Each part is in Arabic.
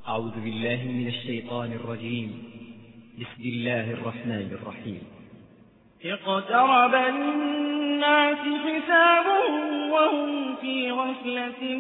أعوذ بالله من الشيطان الرجيم. بسم الله الرحمن الرحيم. اقترب للناس حسابهم وهم في غفلة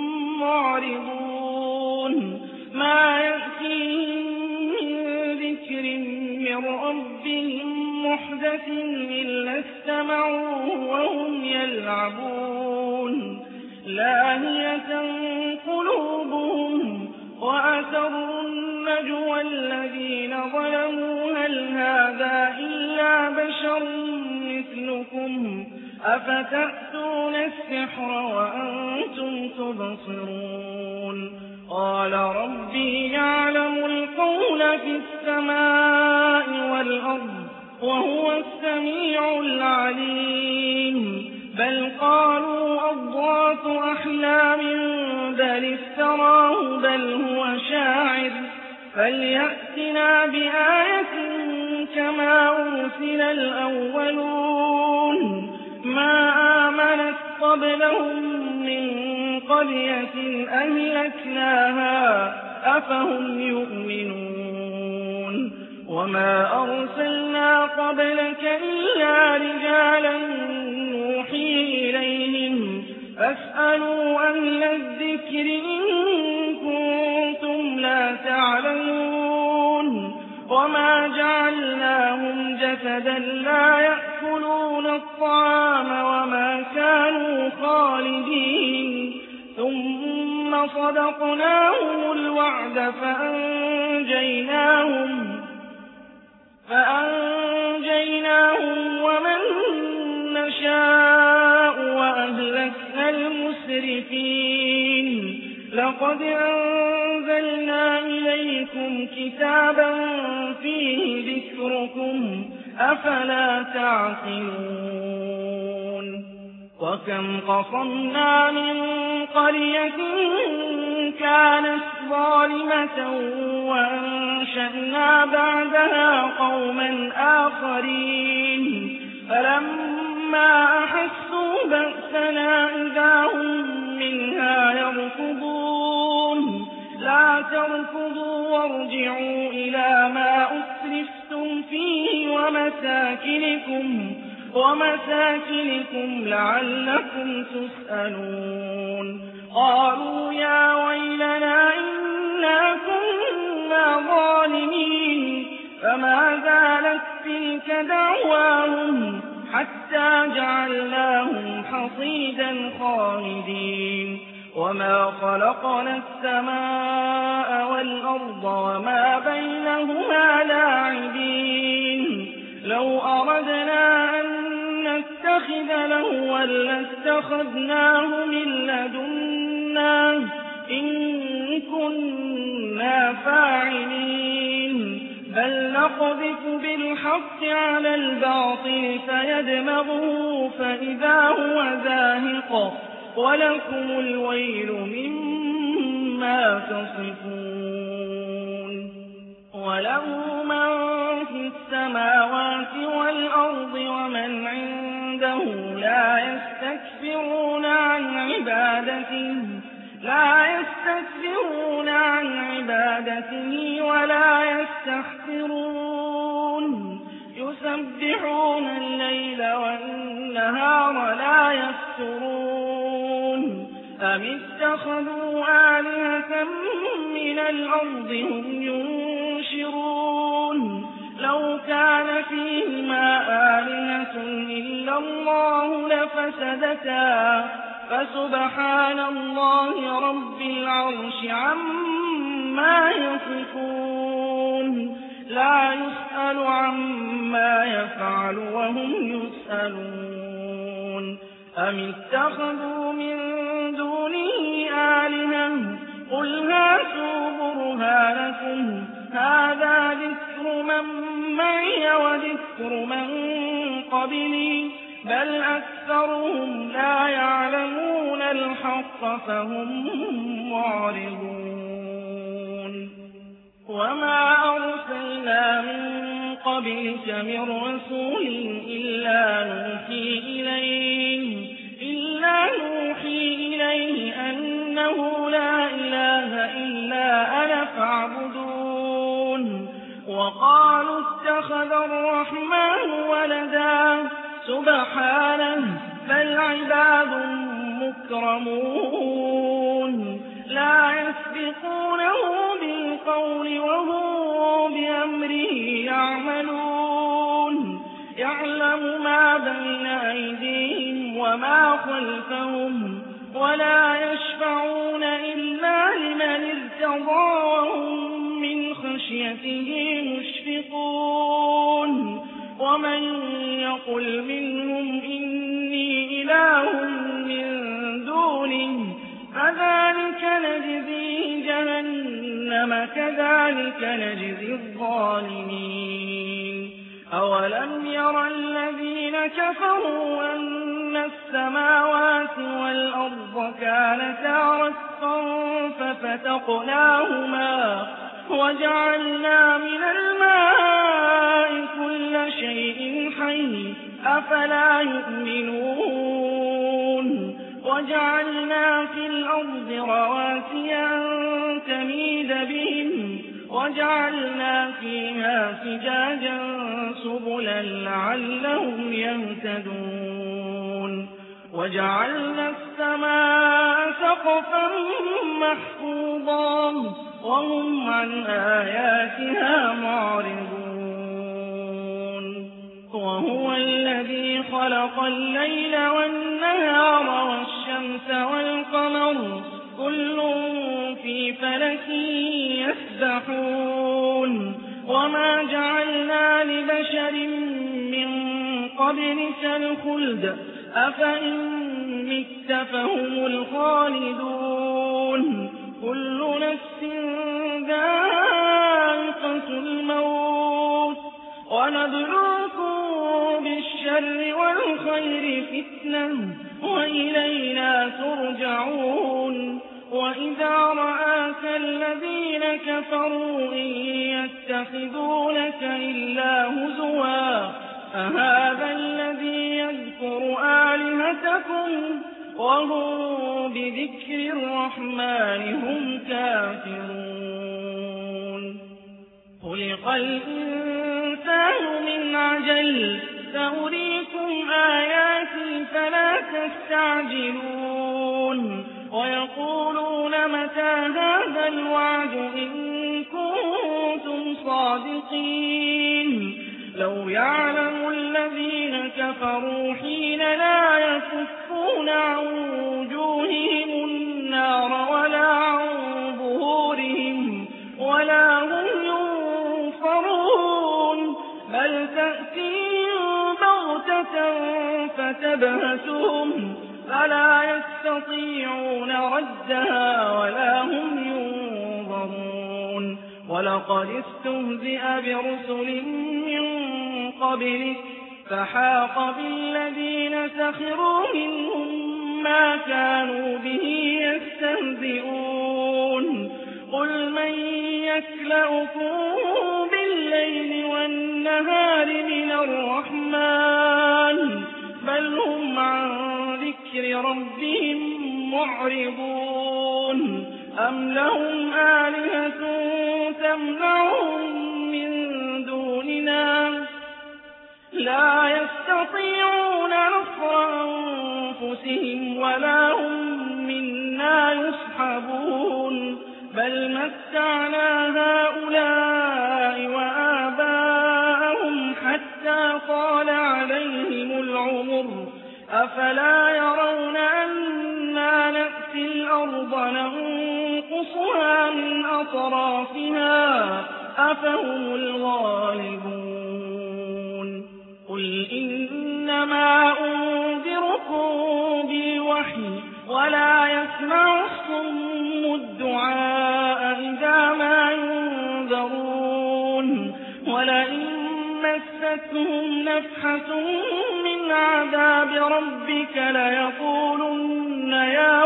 معرضون ما يأتيهم من ذكر من ربهم محدث إلا استمعوه وهم يلعبون لاهية قلوبهم وأسروا النجوى الذين ظلموا هل هذا إلا بشر مثلكم أفتأتون السحر وأنتم تبصرون قال ربي يعلم القول في السماء والأرض وهو السميع العليم بل قالوا أضغاث أحلام بل افتراه بل هو شاعر فليأتنا بآية كما أرسل الأولون ما آمنت قبلهم من قرية أهلكناها أفهم يؤمنون وما أرسلنا قبلك إلا رجالا نوحي إليهم فاسألوا أهل الذكر إن كنتم لا تعلمون وما جعلناهم جسدا لا يأكلون الطعام وما كانوا خالدين ثم صدقناهم الوعد فأنجيناهم ومن نشاء وأهلكنا المسرفين لقد أنزلنا إليكم كتابا فيه ذكركم أفلا تعقلون وكم قصمنا من قرية كانت ظالمة وأنشأنا بعدها قوما آخرين فلما أحسوا بأسنا إذا هم منها يركضون لا تركضوا وارجعوا إلى ما أسرفتم فيه ومساكنكم لعلكم تسألون قالوا يا ويلنا إنا كنا ظالمين فما زالت تلك دعواهم حتى جعلناهم حصيدا خامدين وما خلقنا السماء والأرض وما بينهما لاعبين لو أردنا أن نتخذ لهوا لاتخذناه من لدنا إن كنا فاعلين بل نقذف بالحق على الباطل فيدمغه فإذا هو زاهق ولكم الويل مما تصفون وله من في السماوات والأرض ومن عنده لا يستكبرون عن عبادته ولا يستحسرون يسبحون الليل والنهار لا يفترون أم اتخذوا آلهة من الأرض هم ينشرون لو كان فيهما آلهة إلا الله لفسدتا فسبحان الله رب العرش عما يصفون لا يسأل عما يفعل وهم يسألون أم اتخذوا من دونه آلهة قل هاتوا برهانكم هذا ذكر من معي وذكر من قبلي بل أكثرهم لا يعلمون الحق فهم معرضون وما أرسلنا من قبلك من رسول إلا نوحي إليه أنه لا إله إلا أنا فاعبدون وقالوا اتخذ الرحمن ولدا سبحانه بل عباد مكرمون لا يسبقونه بالقول وهم بأمره يعملون يعلم ما بين أيديهم وما خلفهم ولا يشفعون إلا لمن ارتضى وهم من خشيته مشفقون ومن يقل منهم إني إله من دونه فذلك نجزيه جهنم كذلك نجزي الظالمين أولم ير الذين كفروا أن السماوات والأرض كانتا رتقا ففتقناهما وجعلنا من الماء كل شيء حي أفلا يؤمنون وجعلنا في الأرض رواسي أن تميد بهم وجعلنا فيها فجاجا سبلا لعلهم يهتدون وجعلنا السماء سقفا محفوظا وهم عن آياتها معرضون وهو الذي خلق الليل والنهار والشمس والقمر كل في فلك يسبحون وما جعلنا لبشر من قبلك الخلد أفإن مت فهم الخالدون كل نفس ذائقة الموت ونبلوكم بالشر والخير فتنة وإلينا ترجعون وإذا رآك الذين كفروا إن يتخذونك إلا هزوا أهذا الذي يذكر آلهتكم وهم بذكر الرحمن هم كافرون خلق الإنسان من عجل سأريكم آياتي فلا تستعجلون ويقولون متى هذا الوعد إن كنتم صادقين لو يعلم الذين كفروا حين لا يكفون عن وجوههم النار ولا عن ظهورهم ولا هم ينصرون بل تأتيهم بغتة فتبهتهم فلا يستطيعون ردها ولا هم ينظرون ولقد استهزئ برسل من قبلك فحاق بالذين سخروا منهم ما كانوا به يستهزئون قل من يكلؤكم بالليل والنهار من الرحمن بل هم عن ذكر ربهم معرضون أم لهم آلهة تمنعهم من دوننا لا يستطيعون نصر أنفسهم ولا هم منا يصحبون بل متعنا هؤلاء وآباءهم حتى طال عليهم العمر أفلا يرون أنا نأتي الأرض ننقصها من أطرافها أفهم الغالبون قل إنما أنذركم بالوحي ولا يسمع الصم الدعاء إذا ما ينذرون ولئن مستهم نفحة من عذاب ربك ليقولن يا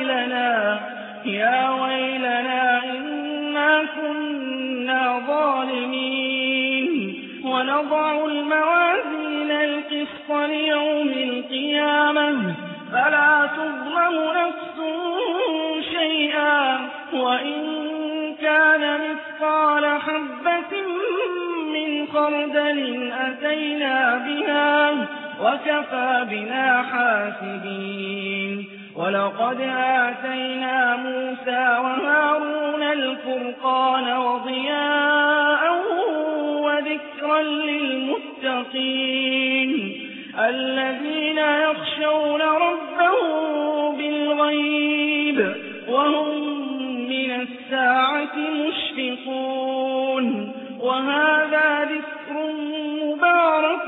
ويلنا إنا كنا ظالمين ونضع الموازين القسط ليوم القيامة فلا تظلم نفس شيئا وإن كان مثقال حبة من خردل أتينا بها وكفى بنا حاسبين ولقد آتينا موسى وهارون الفرقان وضياء وذكرا للمتقين الذين يخشون ربهم بالغيب وهم من الساعة مشفقون وهذا ذكر مبارك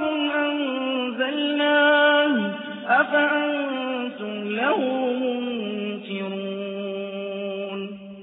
أنزلناه أفأنتم له منكرون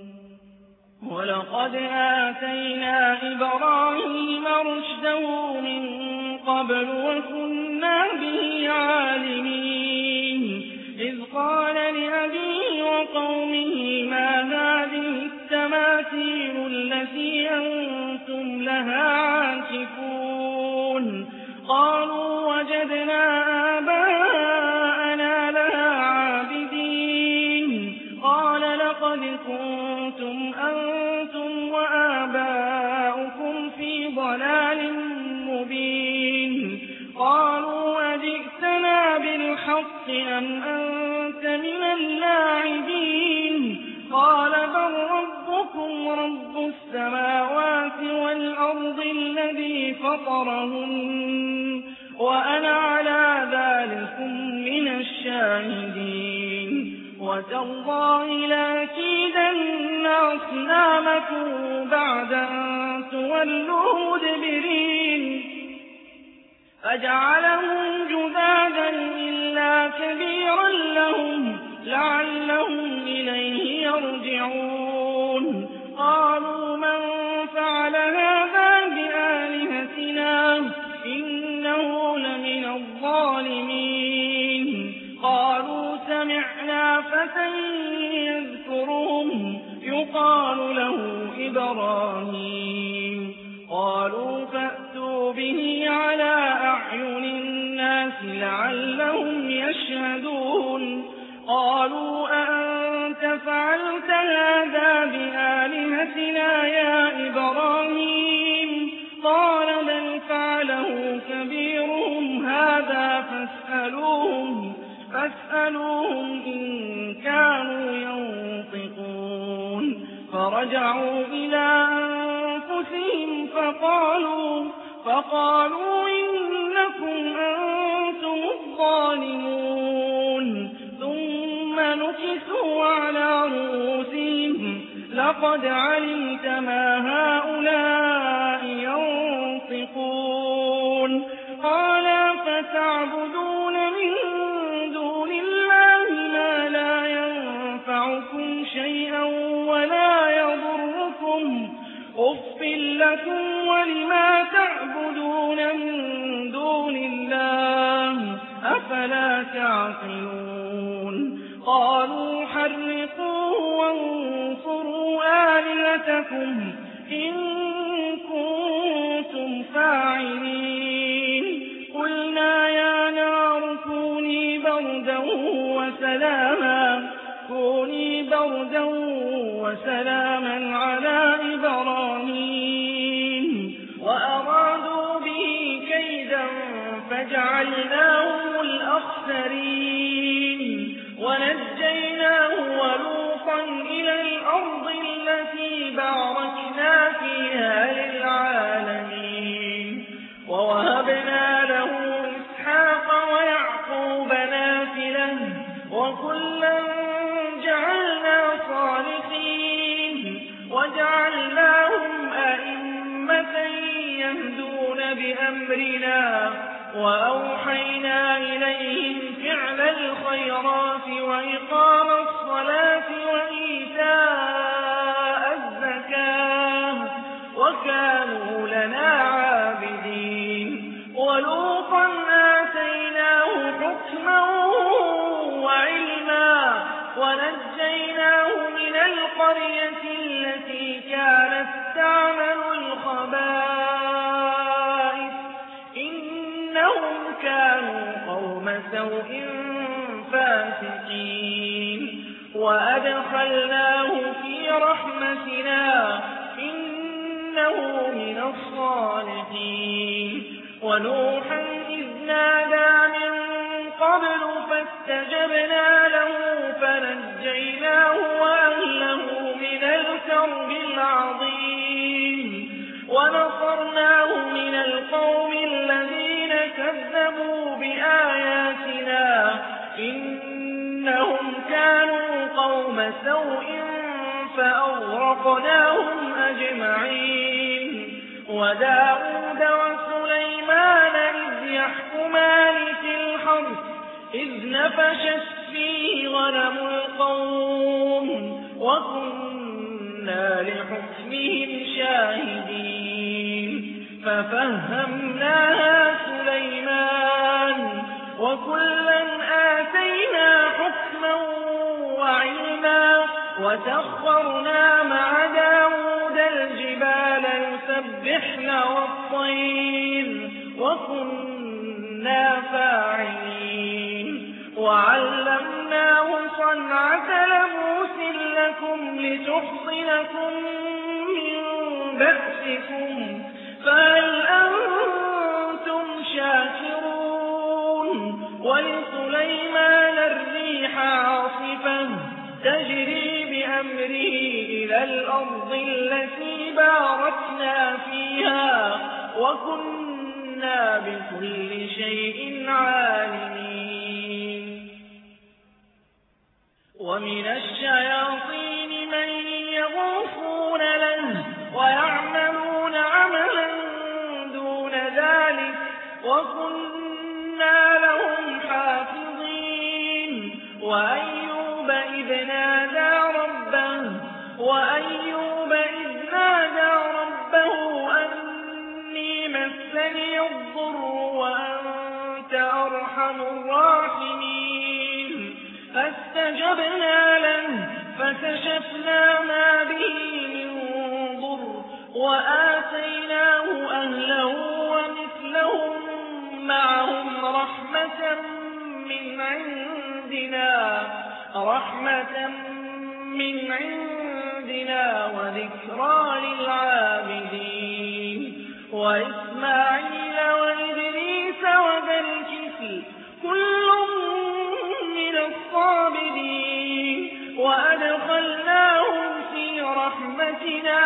ولقد آتينا إبراهيم رشده من قبل وكنا به عالمين إذ قال لأبيه وقومه ما هذه التماثيل التي أنتم لها عاكفون قالوا وجدنا آباءنا لها عابدين قال لقد كنتم أنتم وآباؤكم في ضلال مبين قالوا أجئتنا بالحق أم أنت من اللاعبين قال بل ربكم رب السماوات والأرض الذي فطرهن وأنا على ذلكم من الشاهدين وتالله لأكيدن أصنامكم بعد أن تولوا مدبرين فجعلهم جذاذا إلا كبيرا لهم لعلهم إليه يرجعون قالوا من فعل هذا بآلهتنا إنه لمن الظالمين قالوا سمعنا فتى يذكرهم يقال له إبراهيم قالوا فأتوا به على أعين الناس لعلهم يشهدون قالوا أأنت فعلت هذا بآلهتنا يا إبراهيم قال بل فعله كبيرهم هذا فاسألوهم إن كانوا ينطقون فرجعوا إلى أنفسهم فقالوا إنكم أنتم الظالمون ثم نكسوا على رؤوسهم لقد علمت ما هؤلاء ينطقون قال فتعبدون من دون الله ما لا ينفعكم شيئا ولا يضركم أف لكم ولما تعبدون من دون الله أفلا تعقلون قالوا حرقوه وانصروا آلهتكم إن كنتم فاعلين قلنا يا نار كوني بردا وسلاما على إبراهيم وأرادوا به كيدا فجعلناهم الأخسرين ونجيناه ولوطا إلى الأرض التي باركنا فيها للعالمين ووهبنا له إسحاق ويعقوب نافلة وكلا جعلنا صالحين وجعلناهم أئمة يهدون بأمرنا وأوحينا إليهم فعل الخيرات وإقام الصلاة وإيتاء الزكاة وكانوا لنا عابدين ولوطا آتيناه حكما وعلما ونجيناه من القرية التي كانت تعمل الخبائث إنهم كانوا قوم سوء فاسقين وأدخلناه في رحمتنا إنه الرحيم ونوحا إذ نادى من قبل فاستجبنا له فنجيناه وأهله من الكرب العظيم ونصرناه من القوم الذين كذبوا بآياتنا إنهم كانوا قوم سوء فأغرقناهم أجمعين وداود وسليمان إذ يحكمان في الحرث إذ نفشت فيه غنم القوم وكنا لحكمهم شاهدين ففهمناها سليمان وكلا آتينا حكما وعلما وسخرنا مع داود الجبال يسبحن والطير وكنا فاعلين وعلمناه صنعة لبوس لكم لتحصنكم من بأسكم فهل أنتم شاكرون ولسليمان الريح عاصفة تجري بأمره إلى الأرض التي باركنا فيها وكنا بكل شيء عالمين ومن الشياطين من يغوصون له ويعملون عملا دون ذلك وكنا لهم حافظين وأيوب إذ نادى ربه أني مسني الضر وأنت أرحم الراحمين فاستجبنا له فكشفنا ما به من ضر وآتيناه أهله ومثلهم معهم رحمة من عندنا وذكرى للعابدين وإسماعيل وإدريس وذا الكفل كل من الصابرين وأدخلناهم في رحمتنا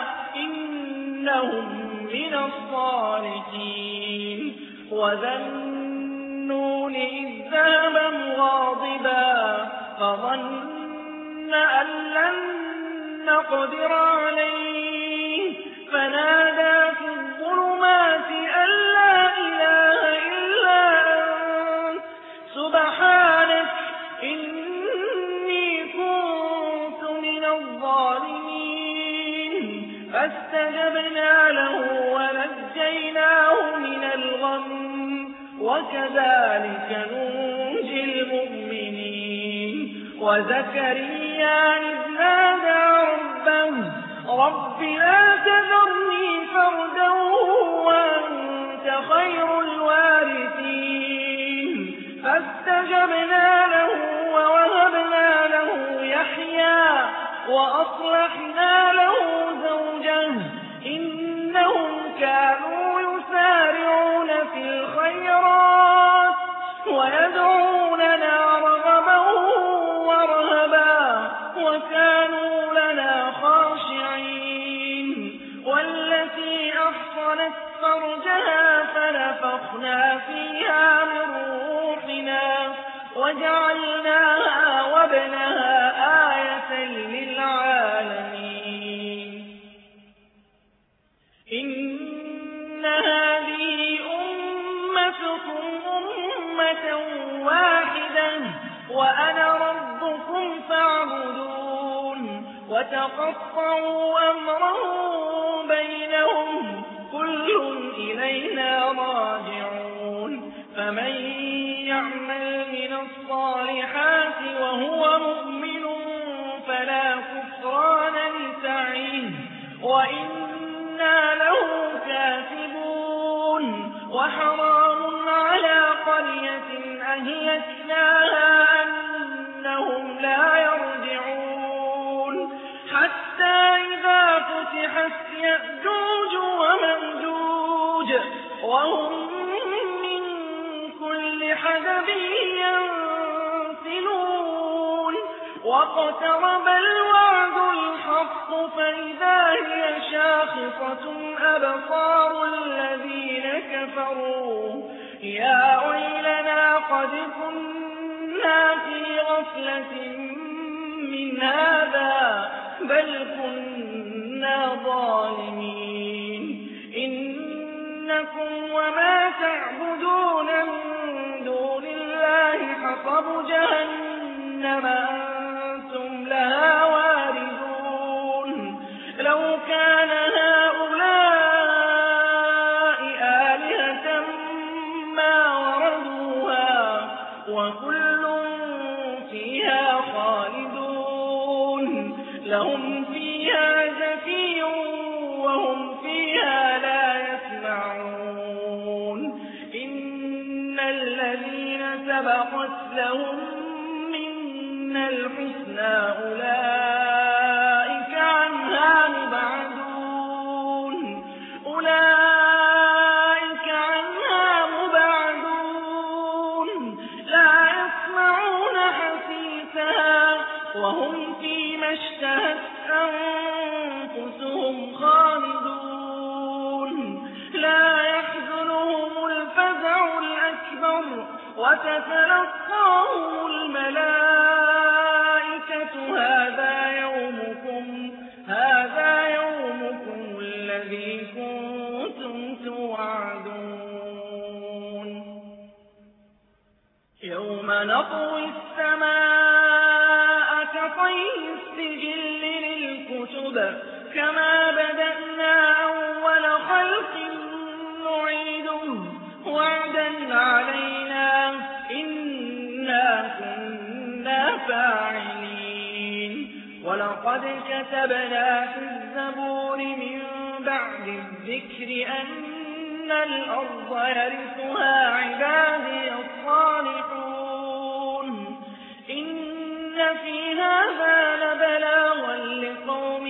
إنهم من الصالحين وذا النون إذ ذهب مغاضبا فظن أن لن نقدر عليه فنادى في الظلمات أن لا إله إلا أنت سبحانك إني كنت من الظالمين فاستجبنا له ونجيناه من الغم وكذلك ننجي المؤمنين وزكريا إذ نادى رب لا تذرني فردا وأنت خير الوارثين فاستجبنا له ووهبنا له يحيى وأصلحنا له زوجه إنهم كانوا يسارعون في الخيرات ويدعوننا رغبا ورهبا وكانوا لنا خاشعين والتي أحصنت فرجها فنفخنا فيها من روحنا وجعلناها وابنها آية للعالمين إن هذه أمتكم أمة واحدة وأنا ربكم فاعبدون وتقطعوا أمرهم بينهم كل إلينا راجعون فمن يعمل من الصالحات وهو مؤمن فلا كفران لسعيه وإنا له كاتبون وحرام على قرية أهلكناها أنهم لا يرجعون حتى إذا فتحت يأجوج ومأجوج وهم من كل حدب ينسلون واقترب الوعد الحق فإذا هي شاخصة أبصار الذين كفروا يا ويلنا قد كنا في غفلة من هذا بل كنا ظالمين إنكم وما تعبدون من دون الله حصب جهنم أنتم لها واردون لو كان هؤلاء آلهة ما وردوها وكل فيها خالدون لهم فيها زفير وهم فيها لا يسمعون إن الذين سبقت لهم منا الحسنى أولئك عنها مبعدون لا يسمعون حسيسها وهم فيما اشتهت أنفسهم خالدون لا يحزنهم الفزع الأكبر وتتلقاهم الملائكة هذا يومكم الذي كنتم توعدون يوم نطوي السماء كطي السجل للكتب كما بدأنا أول خلق نعيده وعدا علينا إنا كنا فاعلين ولقد كتبنا في الزبور من بعد الذكر أن الأرض يرثها عبادي الصالحون إن في هذا لبلاغا لقوم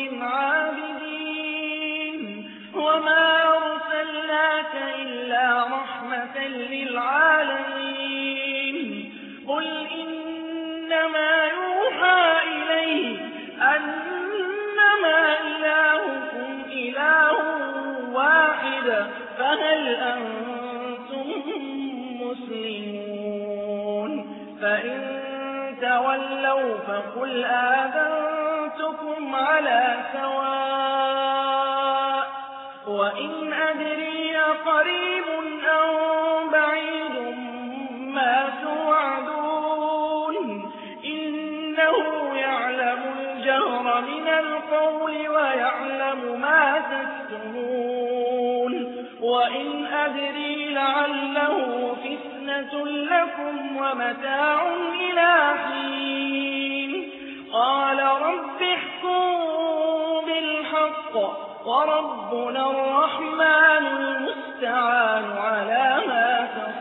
عابدين وما أرسلناك إلا رحمة للعالمين قل إنما يوحى إليه أنما إلهكم إله واحد فهل أنتم مسلمون فإن تولوا فقل آذنتكم على سواء وإن أدري قريب أو بعيد ما توعدون إنه يعلم الجهر من القول ويعلم ما تكتمون وإن أدري لعله فتنة لكم ومتاع إلى حين قال رب احكم بالحق وربنا الرحمن المستعان على ما تصفون